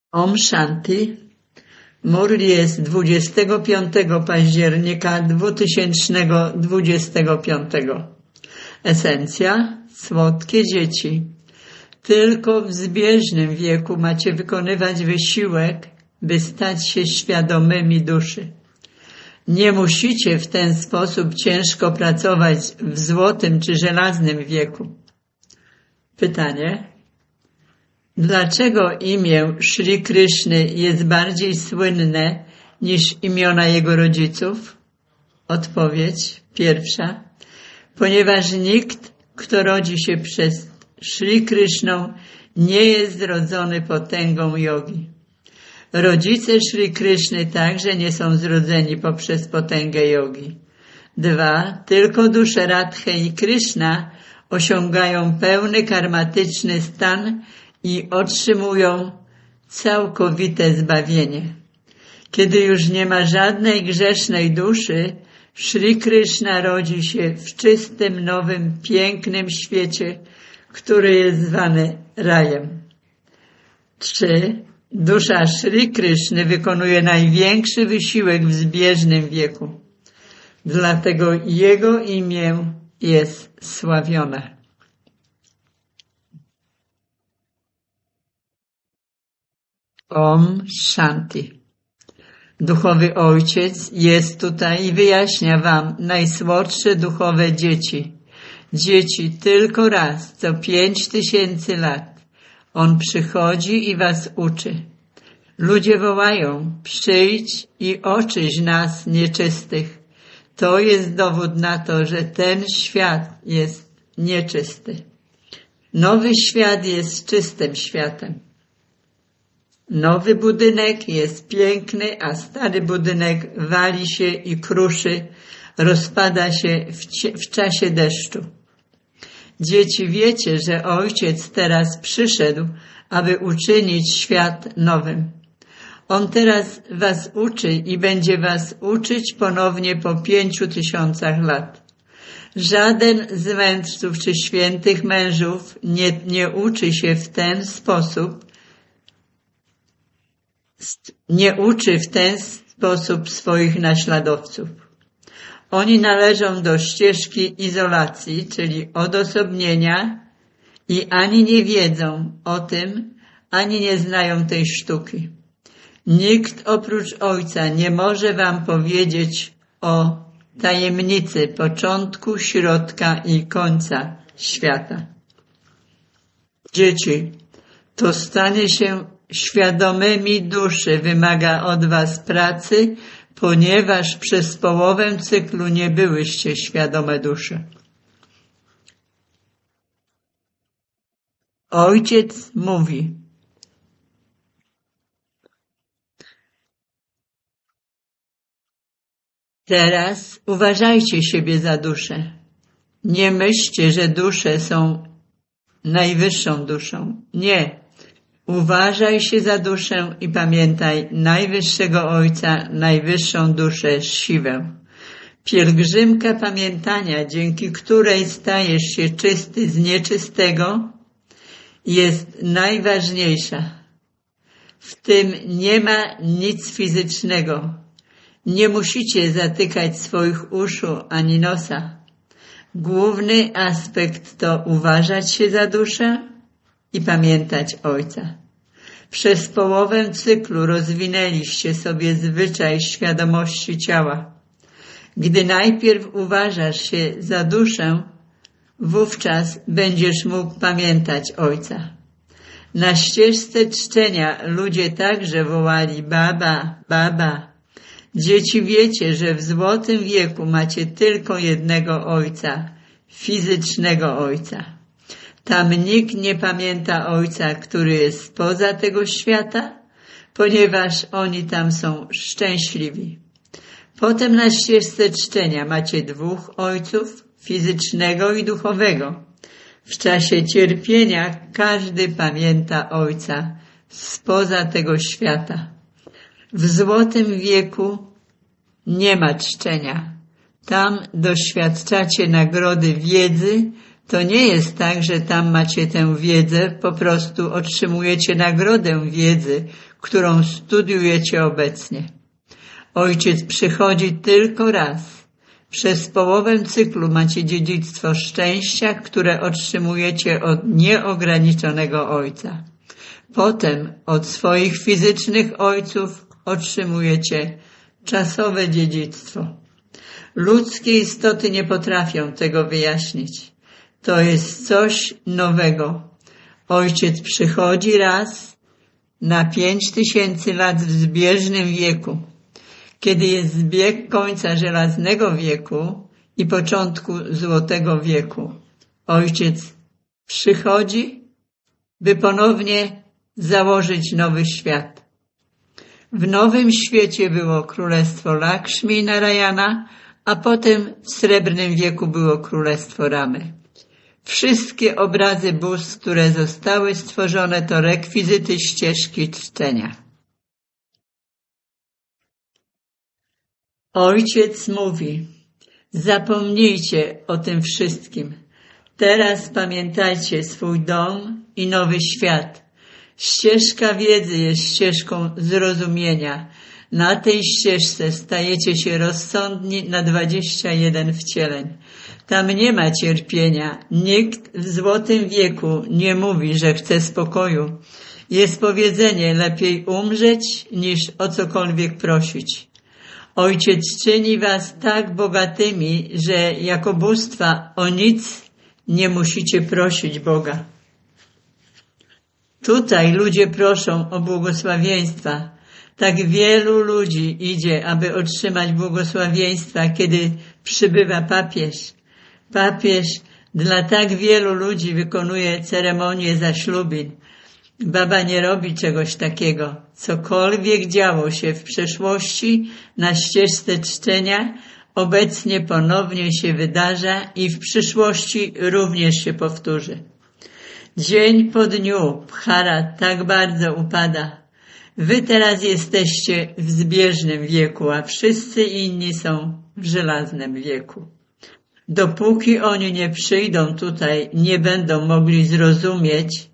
Om Shanti. Murli jest 25 października 2025. Esencja: słodkie dzieci. Tylko w zbieżnym wieku macie wykonywać wysiłek, by stać się świadomymi duszy. Nie musicie w ten sposób ciężko pracować w złotym czy żelaznym wieku. Pytanie: dlaczego imię Shri Kryszny jest bardziej słynne niż imiona jego rodziców? Odpowiedź pierwsza: ponieważ nikt, kto rodzi się przez Shri Kryszną, nie jest zrodzony potęgą jogi. Rodzice Shri Kryszny także nie są zrodzeni poprzez potęgę jogi. 2. Tylko dusze Radhy i Kryszna osiągają pełny karmatyczny stan i otrzymują całkowite zbawienie. Kiedy już nie ma żadnej grzesznej duszy, Shri Kryszna rodzi się w czystym, nowym, pięknym świecie, który jest zwany rajem. 3. Dusza Shri Kryszny wykonuje największy wysiłek w zbieżnym wieku. Dlatego jego imię jest sławione. Om Shanti. Duchowy Ojciec jest tutaj i wyjaśnia wam najsłodsze duchowe dzieci. Dzieci tylko raz co 5000 lat. On przychodzi i was uczy. Ludzie wołają: przyjdź i oczyść nas nieczystych. To jest dowód na to, że ten świat jest nieczysty. Nowy świat jest czystym światem. Nowy budynek jest piękny, a stary budynek wali się i kruszy, rozpada się w czasie deszczu. Dzieci, wiecie, że Ojciec teraz przyszedł, aby uczynić świat nowym. On teraz was uczy i będzie was uczyć ponownie po 5000 lat. Żaden z mędrców czy świętych mężów nie uczy się w ten sposób, nie uczy w ten sposób swoich naśladowców. Oni należą do ścieżki izolacji, czyli odosobnienia, i ani nie wiedzą o tym, ani nie znają tej sztuki. Nikt oprócz Ojca nie może wam powiedzieć o tajemnicy początku, środka i końca świata. Dzieci, to stanie się świadomymi duszy wymaga od was pracy, ponieważ przez połowę cyklu nie byłyście świadome duszy. Ojciec mówi: teraz uważajcie siebie za duszę. Nie myślcie, że dusze są najwyższą duszą. Nie. Uważaj się za duszę i pamiętaj najwyższego Ojca, najwyższą duszę Siwę. Pielgrzymka pamiętania, dzięki której stajesz się czysty z nieczystego, jest najważniejsza. W tym nie ma nic fizycznego. Nie musicie zatykać swoich uszu ani nosa. Główny aspekt to uważać się za duszę i pamiętać Ojca. Przez połowę cyklu rozwinęliście sobie zwyczaj świadomości ciała. Gdy najpierw uważasz się za duszę, wówczas będziesz mógł pamiętać Ojca. Na ścieżce czczenia ludzie także wołali: Baba, Baba. Dzieci, wiecie, że w złotym wieku macie tylko jednego Ojca, fizycznego Ojca. Tam nikt nie pamięta Ojca, który jest spoza tego świata, ponieważ oni tam są szczęśliwi. Potem na ścieżce czczenia macie 2 Ojców, fizycznego i duchowego. W czasie cierpienia każdy pamięta Ojca spoza tego świata. W złotym wieku nie ma czczenia. Tam doświadczacie nagrody wiedzy, To nie jest tak, że tam macie tę wiedzę, po prostu otrzymujecie nagrodę wiedzy, którą studiujecie obecnie. Ojciec przychodzi tylko raz. Przez połowę cyklu macie dziedzictwo szczęścia, które otrzymujecie od nieograniczonego Ojca. Potem od swoich fizycznych ojców otrzymujecie czasowe dziedzictwo. Ludzkie istoty nie potrafią tego wyjaśnić. To jest coś nowego. Ojciec przychodzi raz na 5000 lat w zbieżnym wieku, kiedy jest zbieg końca żelaznego wieku i początku złotego wieku. Ojciec przychodzi, by ponownie założyć nowy świat. W nowym świecie było królestwo Lakshmi Narayana, a potem w srebrnym wieku było królestwo Ramy. Wszystkie obrazy bóstw, które zostały stworzone, to rekwizyty ścieżki czczenia. Ojciec mówi: zapomnijcie o tym wszystkim. Teraz pamiętajcie swój dom i nowy świat. Ścieżka wiedzy jest ścieżką zrozumienia. Na tej ścieżce stajecie się rozsądni na 21 wcieleń. Tam nie ma cierpienia. Nikt w złotym wieku nie mówi, że chce spokoju. Jest powiedzenie: lepiej umrzeć, niż o cokolwiek prosić. Ojciec czyni was tak bogatymi, że jako bóstwa o nic nie musicie prosić Boga. Tutaj ludzie proszą o błogosławieństwa. Tak wielu ludzi idzie, aby otrzymać błogosławieństwa, kiedy przybywa papież. Papież dla tak wielu ludzi wykonuje ceremonię zaślubin. Baba nie robi czegoś takiego. Cokolwiek działo się w przeszłości na ścieżce czczenia, obecnie ponownie się wydarza i w przyszłości również się powtórzy. Dzień po dniu Bhara tak bardzo upada. Wy teraz jesteście w zbieżnym wieku, a wszyscy inni są w żelaznym wieku. Dopóki oni nie przyjdą tutaj, nie będą mogli zrozumieć,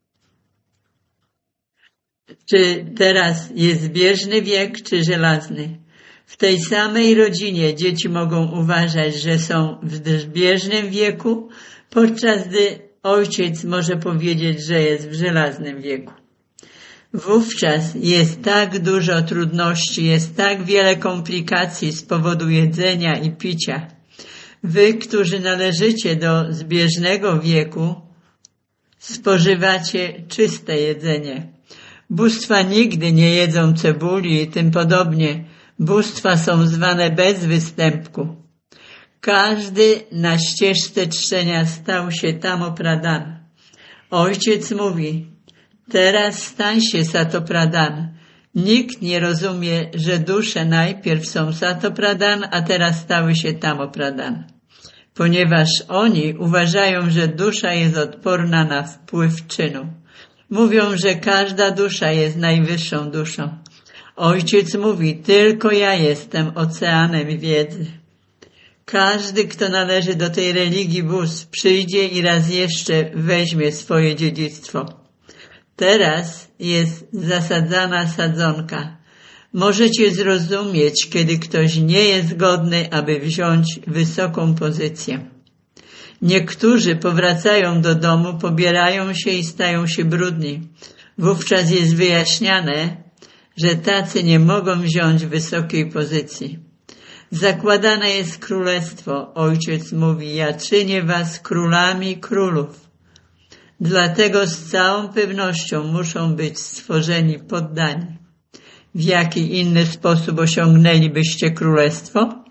czy teraz jest zbieżny wiek, czy żelazny. W tej samej rodzinie dzieci mogą uważać, że są w zbieżnym wieku, podczas gdy ojciec może powiedzieć, że jest w żelaznym wieku. Wówczas jest tak dużo trudności, jest tak wiele komplikacji z powodu jedzenia i picia. Wy, którzy należycie do zbieżnego wieku, spożywacie czyste jedzenie. Bóstwa nigdy nie jedzą cebuli i tym podobnie. Bóstwa są zwane bez występku. Każdy na ścieżce czczenia stał się Tamo-Pradhan. Ojciec mówi: teraz stań się Sato-Pradhan. Nikt nie rozumie, że dusze najpierw są Sato-Pradhan, a teraz stały się Tamo-Pradhan. Ponieważ oni uważają, że dusza jest odporna na wpływ czynu. Mówią, że każda dusza jest najwyższą duszą. Ojciec mówi: tylko ja jestem oceanem wiedzy. Każdy, kto należy do tej religii bóstw, przyjdzie i raz jeszcze weźmie swoje dziedzictwo. Teraz jest zasadzana sadzonka. Możecie zrozumieć, kiedy ktoś nie jest godny, aby wziąć wysoką pozycję. Niektórzy powracają do domu, pobierają się i stają się brudni. Wówczas jest wyjaśniane, że tacy nie mogą wziąć wysokiej pozycji. Zakładane jest królestwo. Ojciec mówi: ja czynię was królami królów. Dlatego z całą pewnością muszą być stworzeni poddani. W jaki inny sposób osiągnęlibyście królestwo?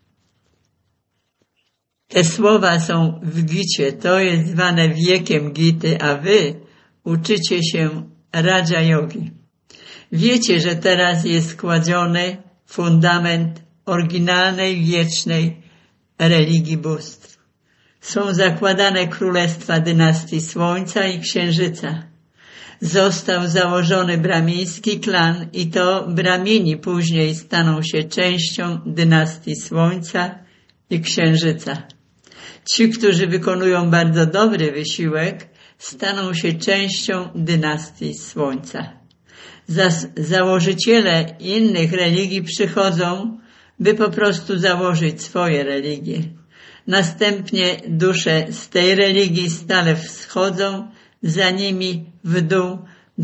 Te słowa są w Gicie, to jest zwane wiekiem Gity, a wy uczycie się Raja Yogi. Wiecie, że teraz jest kładziony fundament oryginalnej, wiecznej religii bóstw. Są zakładane królestwa dynastii Słońca i Księżyca. Został założony brahmiński klan i to Brahmini później staną się częścią dynastii Słońca i Księżyca. Ci, którzy wykonują bardzo dobry wysiłek, staną się częścią dynastii Słońca. Założyciele innych religii przychodzą, by po prostu założyć swoje religie. Następnie dusze z tej religii stale wschodzą za nimi w dół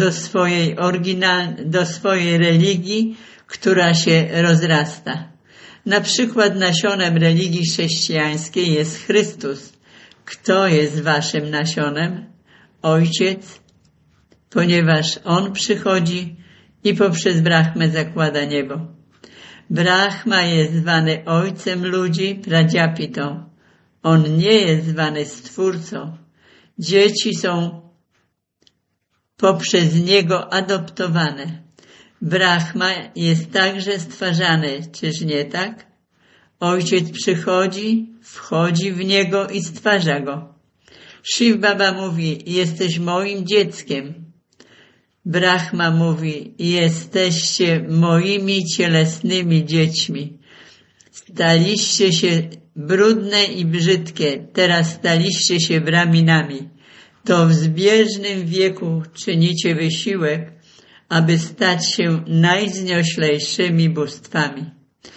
do swojej religii, która się rozrasta. Na przykład nasionem religii chrześcijańskiej jest Chrystus. Kto jest waszym nasionem? Ojciec, ponieważ On przychodzi i poprzez Brahmę zakłada niebo. Brahma jest zwany ojcem ludzi, pradziapitą. On nie jest zwany stwórcą. Dzieci są poprzez niego adoptowane. Brahma jest także stwarzany, czyż nie tak? Ojciec przychodzi, wchodzi w niego i stwarza go. Shiv Baba mówi, jesteś moim dzieckiem. Brahma mówi, jesteście moimi cielesnymi dziećmi. Staliście się brudne i brzydkie, teraz staliście się braminami. To w zbieżnym wieku czynicie wysiłek, aby stać się najwznioślejszymi bóstwami.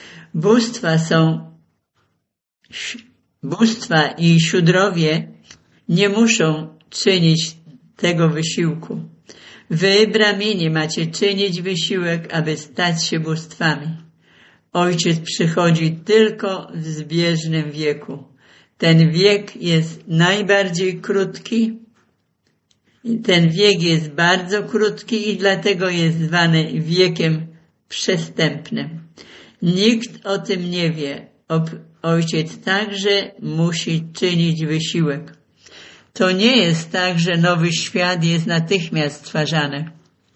Bóstwa i siódrowie nie muszą czynić tego wysiłku. Wy, bramini, macie czynić wysiłek, aby stać się bóstwami. Ojciec przychodzi tylko w zbieżnym wieku. Ten wiek jest najbardziej krótki. Ten wiek jest bardzo krótki i dlatego jest zwany wiekiem przestępnym. Nikt o tym nie wie. Ojciec także musi czynić wysiłek. To nie jest tak, że nowy świat jest natychmiast stwarzany.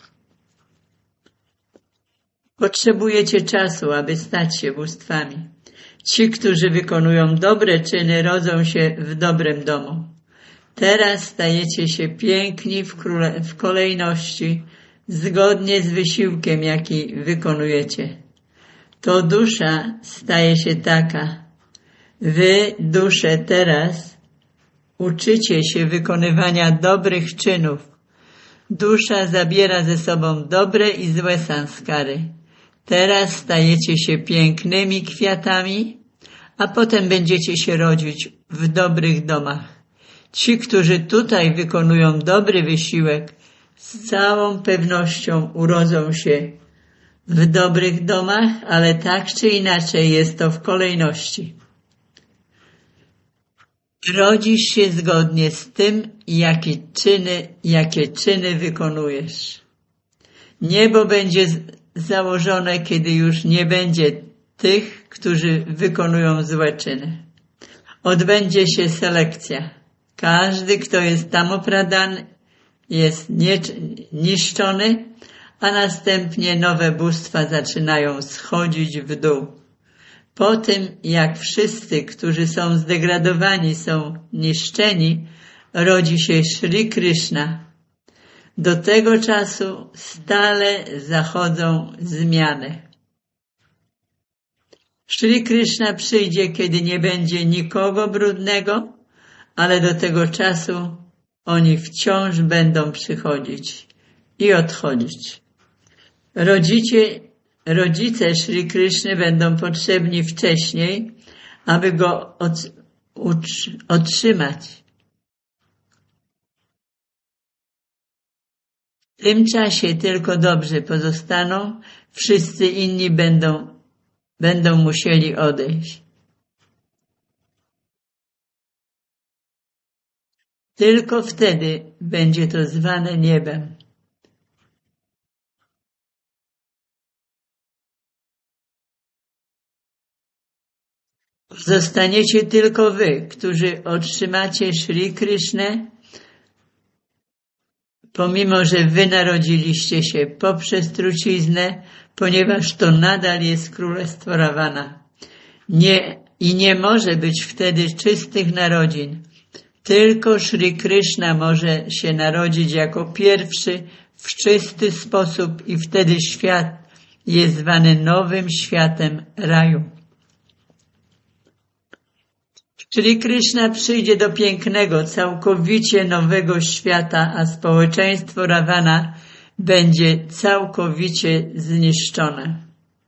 Potrzebujecie czasu, aby stać się bóstwami. Ci, którzy wykonują dobre czyny, rodzą się w dobrym domu. Teraz stajecie się piękni w kolejności, zgodnie z wysiłkiem, jaki wykonujecie. To dusza staje się taka. Wy, dusze, teraz uczycie się wykonywania dobrych czynów. Dusza zabiera ze sobą dobre i złe sanskary. Teraz stajecie się pięknymi kwiatami, a potem będziecie się rodzić w dobrych domach. Ci, którzy tutaj wykonują dobry wysiłek, z całą pewnością urodzą się w dobrych domach, ale tak czy inaczej jest to w kolejności. Rodzisz się zgodnie z tym, jakie czyny wykonujesz. Niebo będzie założone, kiedy już nie będzie tych, którzy wykonują złe czyny. Odbędzie się selekcja. Każdy, kto jest tam opradany, jest niszczony, a następnie nowe bóstwa zaczynają schodzić w dół. Po tym, jak wszyscy, którzy są zdegradowani, są niszczeni, rodzi się Shri Krishna. Do tego czasu stale zachodzą zmiany. Shri Krishna przyjdzie, kiedy nie będzie nikogo brudnego, ale do tego czasu oni wciąż będą przychodzić i odchodzić. Rodzice Shri Krishny będą potrzebni wcześniej, aby go otrzymać. W tym czasie tylko dobrzy pozostaną, wszyscy inni będą musieli odejść. Tylko wtedy będzie to zwane niebem. Zostaniecie tylko wy, którzy otrzymacie Shri Krishnę, pomimo że wy narodziliście się poprzez truciznę, ponieważ to nadal jest królestwo Ravana. Nie może być wtedy czystych narodzin. Tylko Shri Krishna może się narodzić jako pierwszy w czysty sposób i wtedy świat jest zwany nowym światem raju. Shri Krishna przyjdzie do pięknego, całkowicie nowego świata, a społeczeństwo Ravana będzie całkowicie zniszczone.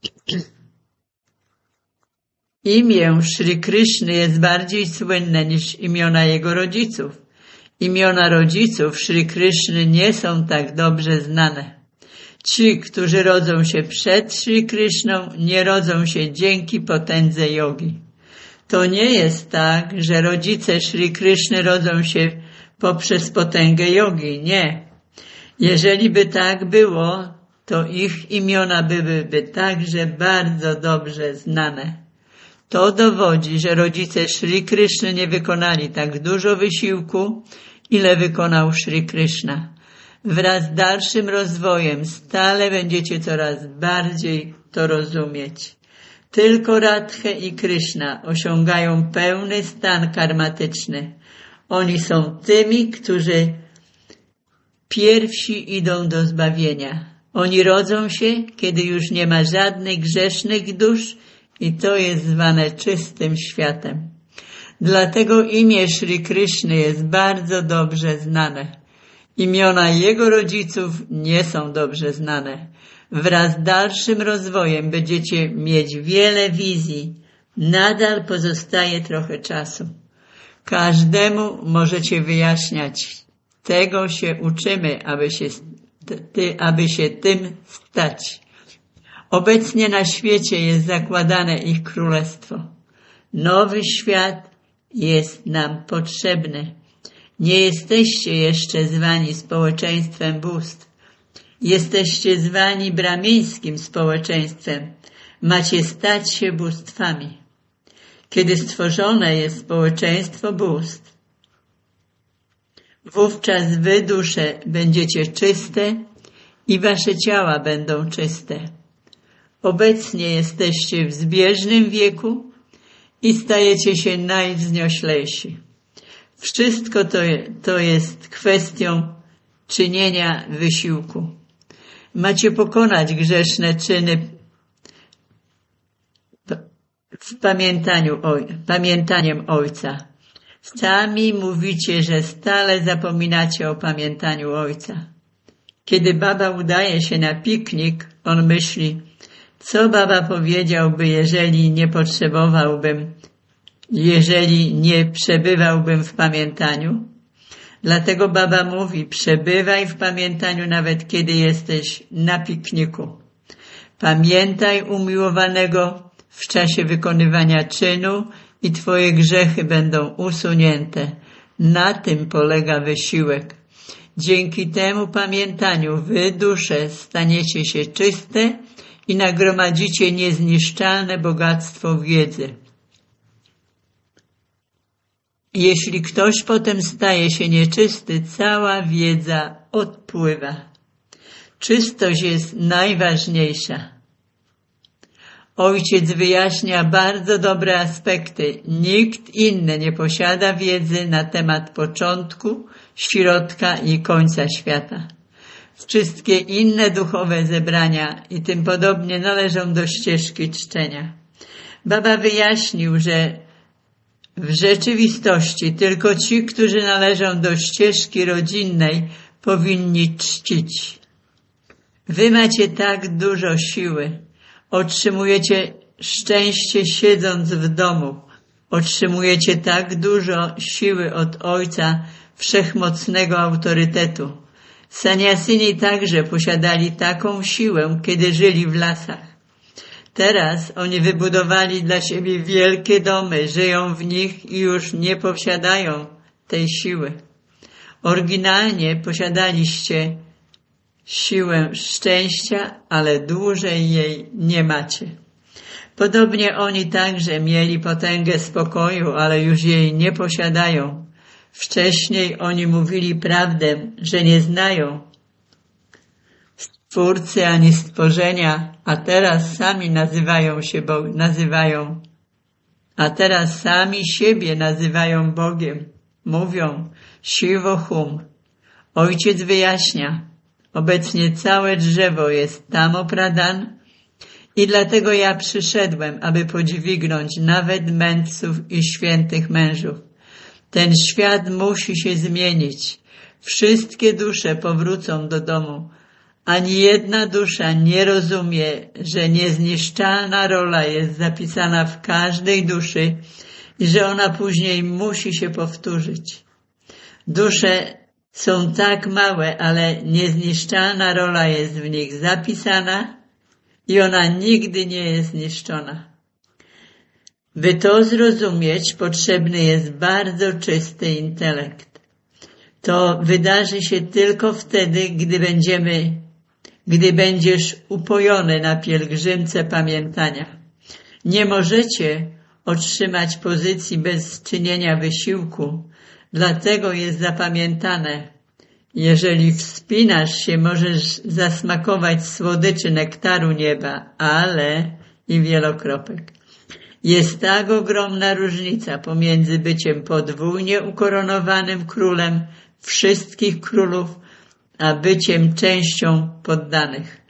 Imię Shri Krishny jest bardziej słynne niż imiona jego rodziców. Imiona rodziców Shri Krishny nie są tak dobrze znane. Ci, którzy rodzą się przed Shri Krishną, nie rodzą się dzięki potędze jogi. To nie jest tak, że rodzice Shri Krishny rodzą się poprzez potęgę jogi. Nie. Jeżeli by tak było, to ich imiona byłyby także bardzo dobrze znane. To dowodzi, że rodzice Shri Krishny nie wykonali tak dużo wysiłku, ile wykonał Shri Krishna. Wraz z dalszym rozwojem stale będziecie coraz bardziej to rozumieć. Tylko Radha i Krishna osiągają pełny stan karmatyczny. Oni są tymi, którzy pierwsi idą do zbawienia. Oni rodzą się, kiedy już nie ma żadnych grzesznych dusz i to jest zwane czystym światem. Dlatego imię Shri Krishny jest bardzo dobrze znane. Imiona jego rodziców nie są dobrze znane. Wraz z dalszym rozwojem będziecie mieć wiele wizji. Nadal pozostaje trochę czasu. Każdemu możecie wyjaśniać. Tego się uczymy, aby się tym stać. Obecnie na świecie jest zakładane ich królestwo. Nowy świat jest nam potrzebny. Nie jesteście jeszcze zwani społeczeństwem bóstw. Jesteście zwani brahmińskim społeczeństwem. Macie stać się bóstwami. Kiedy stworzone jest społeczeństwo bóstw, wówczas wy, dusze, będziecie czyste i wasze ciała będą czyste. Obecnie jesteście w zbieżnym wieku i stajecie się najwznioślejsi. Wszystko to jest kwestią czynienia wysiłku. Macie pokonać grzeszne czyny pamiętaniem Ojca. Sami mówicie, że stale zapominacie o pamiętaniu Ojca. Kiedy baba udaje się na piknik, on myśli, co baba powiedziałby, jeżeli nie przebywałbym w pamiętaniu? Dlatego baba mówi, przebywaj w pamiętaniu nawet kiedy jesteś na pikniku. Pamiętaj umiłowanego w czasie wykonywania czynu i twoje grzechy będą usunięte. Na tym polega wysiłek. Dzięki temu pamiętaniu wy, dusze, staniecie się czyste i nagromadzicie niezniszczalne bogactwo wiedzy. Jeśli ktoś potem staje się nieczysty, cała wiedza odpływa. Czystość jest najważniejsza. Ojciec wyjaśnia bardzo dobre aspekty. Nikt inny nie posiada wiedzy na temat początku, środka i końca świata. Wszystkie inne duchowe zebrania i tym podobnie należą do ścieżki czczenia. Baba wyjaśnił, że w rzeczywistości tylko ci, którzy należą do ścieżki rodzinnej, powinni czcić. Wy macie tak dużo siły. Otrzymujecie szczęście siedząc w domu. Otrzymujecie tak dużo siły od Ojca Wszechmocnego autorytetu. Saniasini także posiadali taką siłę, kiedy żyli w lasach. Teraz oni wybudowali dla siebie wielkie domy, żyją w nich i już nie posiadają tej siły. Oryginalnie posiadaliście siłę szczęścia, ale dłużej jej nie macie. Podobnie oni także mieli potęgę spokoju, ale już jej nie posiadają. Wcześniej oni mówili prawdę, że nie znają Stwórcy ani stworzenia, a teraz sami siebie nazywają Bogiem. Mówią Shivohum. Ojciec wyjaśnia, obecnie całe drzewo jest Tamo Pradhan I dlatego ja przyszedłem, aby podźwignąć nawet mędrców i świętych mężów. Ten świat musi się zmienić. Wszystkie dusze powrócą do domu. Ani jedna dusza nie rozumie, że niezniszczalna rola jest zapisana w każdej duszy i że ona później musi się powtórzyć. Dusze są tak małe, ale niezniszczalna rola jest w nich zapisana i ona nigdy nie jest zniszczona. By to zrozumieć, potrzebny jest bardzo czysty intelekt. To wydarzy się tylko wtedy, gdy będziesz upojony na pielgrzymce pamiętania. Nie możecie otrzymać pozycji bez czynienia wysiłku, dlatego jest zapamiętane. Jeżeli wspinasz się, możesz zasmakować słodyczy nektaru nieba, ale i wielokropek. Jest tak ogromna różnica pomiędzy byciem podwójnie ukoronowanym królem wszystkich królów, a byciem częścią poddanych.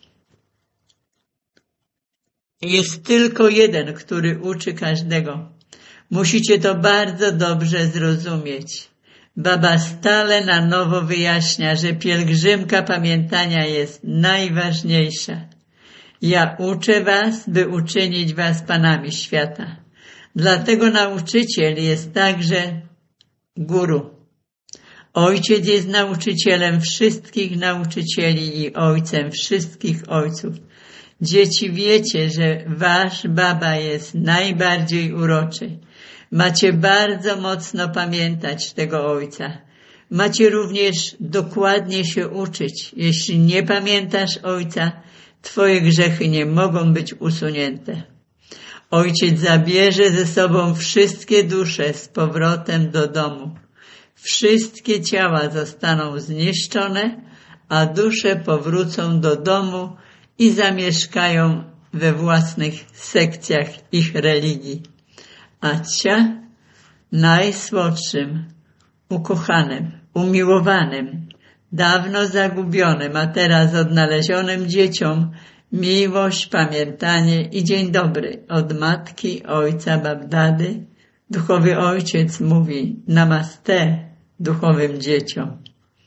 Jest tylko jeden, który uczy każdego. Musicie to bardzo dobrze zrozumieć. Baba stale na nowo wyjaśnia, że pielgrzymka pamiętania jest najważniejsza. Ja uczę was, by uczynić was panami świata. Dlatego nauczyciel jest także guru. Ojciec jest nauczycielem wszystkich nauczycieli i ojcem wszystkich ojców. Dzieci, wiecie, że wasz baba jest najbardziej uroczy. Macie bardzo mocno pamiętać tego ojca. Macie również dokładnie się uczyć. Jeśli nie pamiętasz ojca, twoje grzechy nie mogą być usunięte. Ojciec zabierze ze sobą wszystkie dusze z powrotem do domu. Wszystkie ciała zostaną zniszczone, a dusze powrócą do domu i zamieszkają we własnych sekcjach ich religii. A cia najsłodszym, ukochanym, umiłowanym, dawno zagubionym, a teraz odnalezionym dzieciom miłość, pamiętanie i dzień dobry od matki, ojca, babdady. Duchowy ojciec mówi namaste duchowym dzieciom.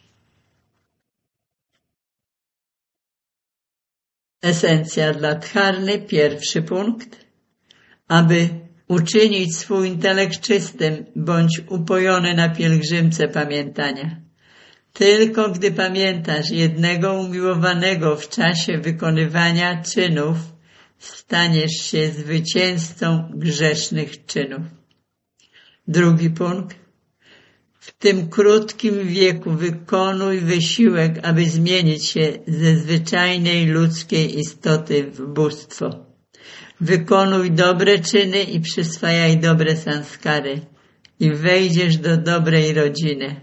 Esencja dla dharny, pierwszy punkt. Aby uczynić swój intelekt czystym, bądź upojony na pielgrzymce pamiętania. Tylko gdy pamiętasz jednego umiłowanego w czasie wykonywania czynów, staniesz się zwycięzcą grzesznych czynów. Drugi punkt. W tym krótkim wieku wykonuj wysiłek, aby zmienić się ze zwyczajnej ludzkiej istoty w bóstwo. Wykonuj dobre czyny i przyswajaj dobre sanskary i wejdziesz do dobrej rodziny.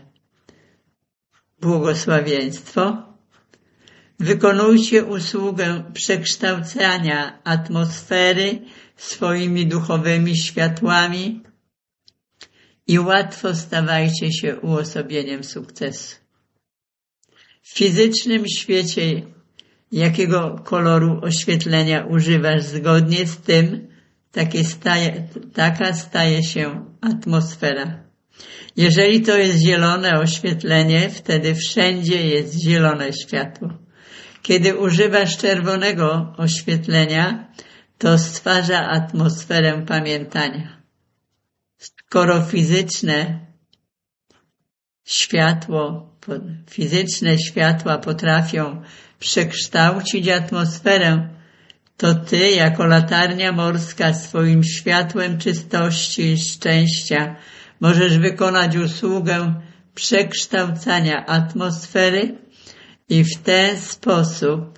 Błogosławieństwo. Wykonujcie usługę przekształcania atmosfery swoimi duchowymi światłami i łatwo stawajcie się uosobieniem sukcesu. W fizycznym świecie jakiego koloru oświetlenia używasz zgodnie z tym, taka staje się atmosfera. Jeżeli to jest zielone oświetlenie, wtedy wszędzie jest zielone światło. Kiedy używasz czerwonego oświetlenia, to stwarza atmosferę pamiętania. Skoro fizyczne światła potrafią przekształcić atmosferę, to ty jako latarnia morska swoim światłem czystości i szczęścia możesz wykonać usługę przekształcania atmosfery i w ten sposób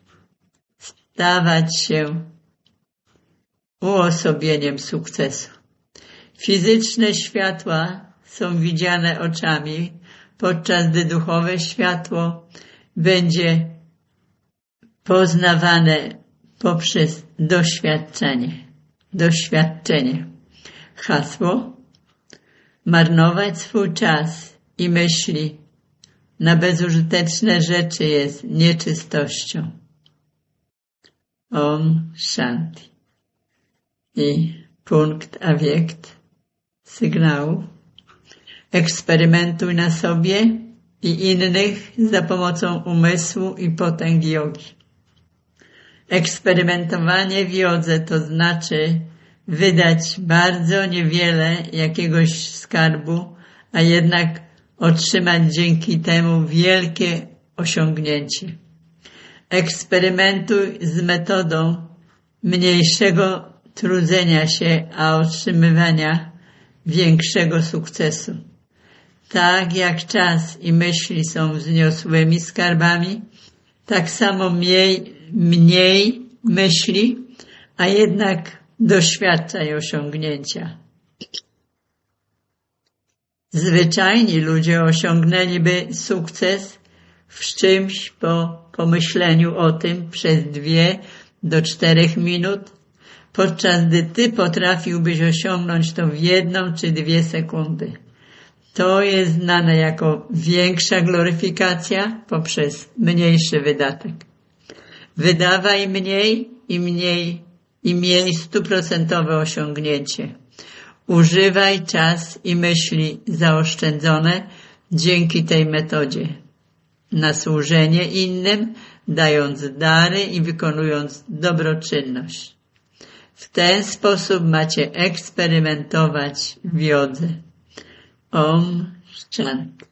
stawać się uosobieniem sukcesu. Fizyczne światła są widziane oczami, podczas gdy duchowe światło będzie poznawane poprzez doświadczenie. Hasło: marnować swój czas i myśli na bezużyteczne rzeczy jest nieczystością. Om Shanti. I punkt awiekt sygnału. Eksperymentuj na sobie i innych za pomocą umysłu i potęg jogi. Eksperymentowanie w jodze to znaczy wydać bardzo niewiele jakiegoś skarbu, a jednak otrzymać dzięki temu wielkie osiągnięcie. Eksperymentuj z metodą mniejszego trudzenia się, a otrzymywania większego sukcesu. Tak jak czas i myśli są wzniosłymi skarbami, tak samo mniej myśli, a jednak doświadczaj osiągnięcia. Zwyczajni ludzie osiągnęliby sukces w czymś po pomyśleniu o tym przez 2 do 4 minut, podczas gdy ty potrafiłbyś osiągnąć to w 1 czy 2 sekundy. To jest znane jako większa gloryfikacja poprzez mniejszy wydatek. Wydawaj mniej i miej 100% osiągnięcie. Używaj czas i myśli zaoszczędzone dzięki tej metodzie na służenie innym, dając dary i wykonując dobroczynność. W ten sposób macie eksperymentować w jodze. Om Shanti.